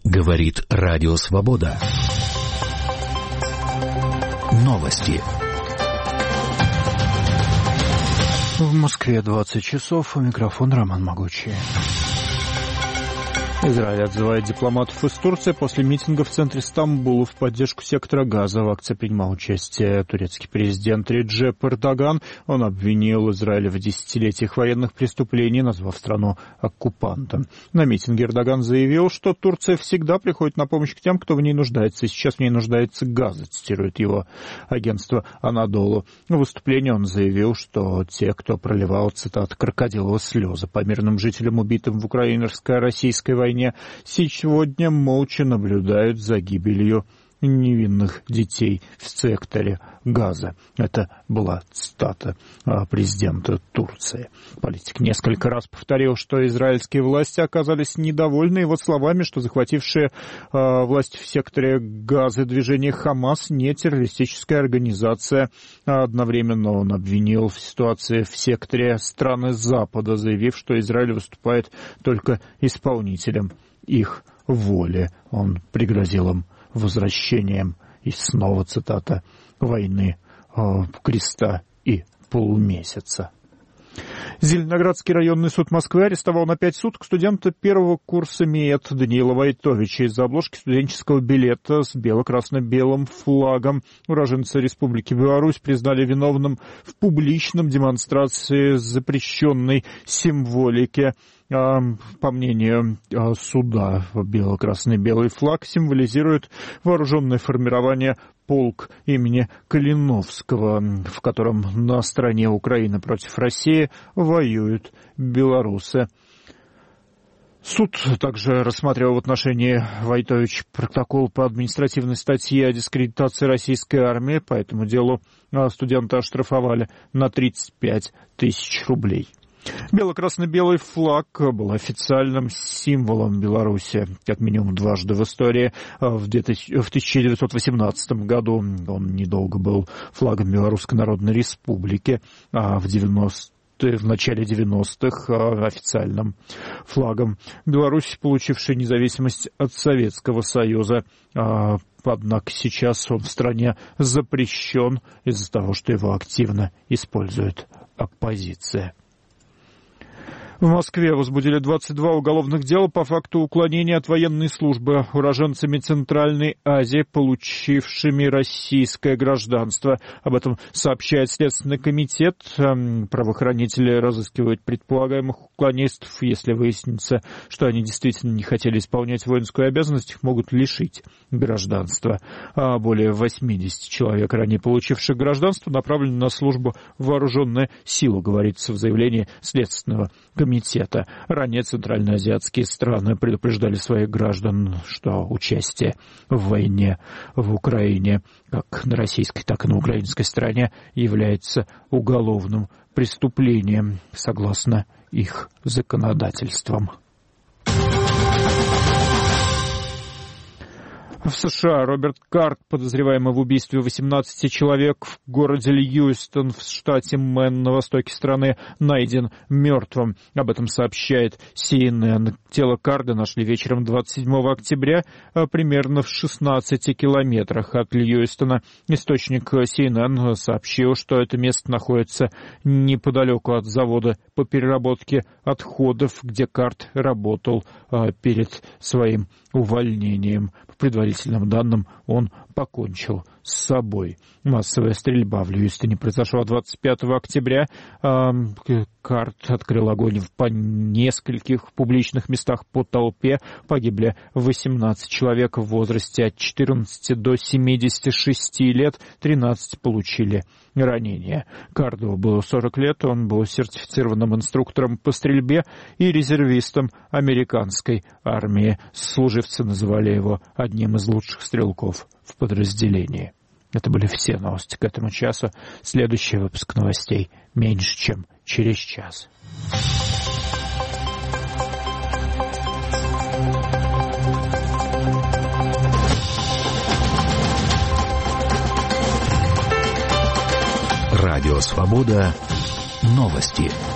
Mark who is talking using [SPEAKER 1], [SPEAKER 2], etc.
[SPEAKER 1] Говорит Радио Свобода. Новости.
[SPEAKER 2] В Москве 20 часов. У микрофона Роман Могучий. Израиль отзывает дипломатов из Турции после митинга в центре Стамбула в поддержку сектора Газа. В акции принимал участие турецкий президент Реджеп Эрдоган. Он обвинил Израиль в десятилетиях военных преступлений, назвав страну оккупантом. На митинге Эрдоган заявил, что Турция всегда приходит на помощь к тем, кто в ней нуждается. И сейчас в ней нуждается Газа, цитирует его агентство Анадолу. В выступлении он заявил, что те, кто проливал, цитат, крокодиловые слезы по мирным жителям, убитым в украинско-российской войне, сегодня молча наблюдают за гибелью невинных детей в секторе Газа. Это была цитата президента Турции. Политик несколько раз повторил, что израильские власти оказались недовольны его словами, что захватившие власть в секторе Газа движение Хамас не террористическая организация. Одновременно он обвинил в ситуации в секторе страны Запада, заявив, что Израиль выступает только исполнителем их воли. Он пригрозил им возвращением, и снова цитата, войны креста и полумесяца. Зеленоградский районный суд Москвы арестовал на 5 суток студента первого курса МИЭТ Даниила Войтовича из-за обложки студенческого билета с бело-красно-белым флагом. Уроженца Республики Беларусь признали виновным в публичном демонстрации запрещенной символики. По мнению суда, бело-красно-белый флаг символизирует вооруженное формирование полк имени Калиновского, в котором на стороне Украины против России воюют белорусы. Суд также рассматривал в отношении Войтовича протокол по административной статье о дискредитации российской армии. По этому делу студента оштрафовали на 35 тысяч рублей. Бело-красно-белый флаг был официальным символом Беларуси как минимум дважды в истории. В 1918 году он недолго был флагом Белорусской Народной Республики, а в начале 90-х официальным флагом Беларуси, получившей независимость от Советского Союза. Однако сейчас он в стране запрещен из-за того, что его активно использует оппозиция. В Москве возбудили 22 уголовных дела по факту уклонения от военной службы уроженцами Центральной Азии, получившими российское гражданство. Об этом сообщает Следственный комитет. Правоохранители разыскивают предполагаемых уклонистов. Если выяснится, что они действительно не хотели исполнять воинскую обязанность, их могут лишить гражданства. Более 80 человек, ранее получивших гражданство, направлены на службу в вооруженные силы, говорится в заявлении Следственного комитета. Ранее центральноазиатские страны предупреждали своих граждан, что участие в войне в Украине, как на российской, так и на украинской стороне, является уголовным преступлением, согласно их законодательствам. В США Роберт Карт, подозреваемый в убийстве 18 человек в городе Льюистон в штате Мэн на востоке страны, найден мертвым. Об этом сообщает CNN. Тело Карда нашли вечером 27 октября примерно в 16 километрах от Льюистона. Источник CNN сообщил, что это место находится неподалеку от завода по переработке отходов, где Карт работал перед своим увольнением. По предварительным данным, он покончил с собой. Массовая стрельба в Льюистоне произошла 25 октября. Карт открыл огонь по нескольких публичных местах по толпе. Погибли 18 человек в возрасте от 14 до 76 лет. 13 получили ранения. Карту было 40 лет. Он был сертифицированным инструктором по стрельбе и резервистом американской армии. Служивцы называли его одним из лучших стрелков в подразделении. Это были все новости к этому часу. Следующий выпуск новостей меньше, чем через час.
[SPEAKER 1] Радио Свобода. Новости.